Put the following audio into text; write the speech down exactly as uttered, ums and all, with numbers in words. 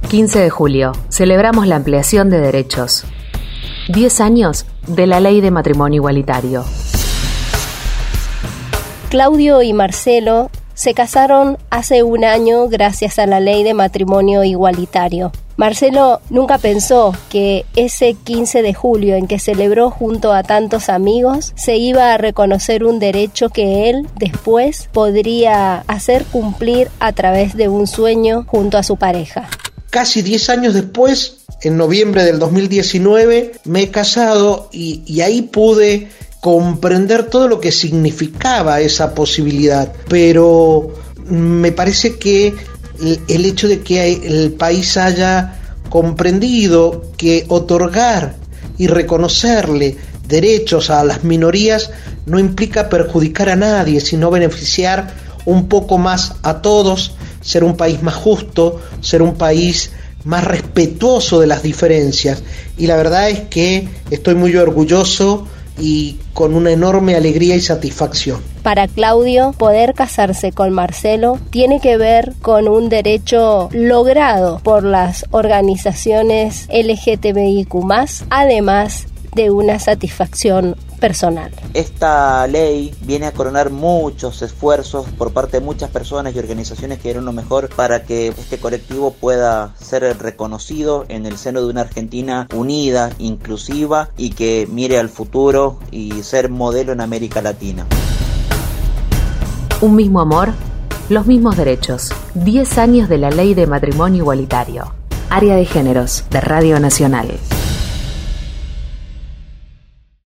quince de julio, celebramos la ampliación de derechos. diez años de la ley de matrimonio igualitario. Claudio y Marcelo se casaron hace un año gracias a la ley de matrimonio igualitario. Marcelo nunca pensó que ese quince de julio en que celebró junto a tantos amigos se iba a reconocer un derecho que él después podría hacer cumplir a través de un sueño junto a su pareja. Casi diez años después, en noviembre del dos mil diecinueve, me he casado y, y ahí pude comprender todo lo que significaba esa posibilidad. Pero me parece que el, el hecho de que el país haya comprendido que otorgar y reconocerle derechos a las minorías no implica perjudicar a nadie, sino beneficiar un poco más a todos, ser un país más justo, ser un país más respetuoso de las diferencias. Y la verdad es que estoy muy orgulloso y con una enorme alegría y satisfacción. Para Claudio, poder casarse con Marcelo tiene que ver con un derecho logrado por las organizaciones L G T B I Q más, además de una satisfacción personal. Esta ley viene a coronar muchos esfuerzos por parte de muchas personas y organizaciones que dieron lo mejor para que este colectivo pueda ser reconocido en el seno de una Argentina unida, inclusiva y que mire al futuro y ser modelo en América Latina. Un mismo amor, los mismos derechos. diez años de la ley de matrimonio igualitario. Área de Géneros de Radio Nacional.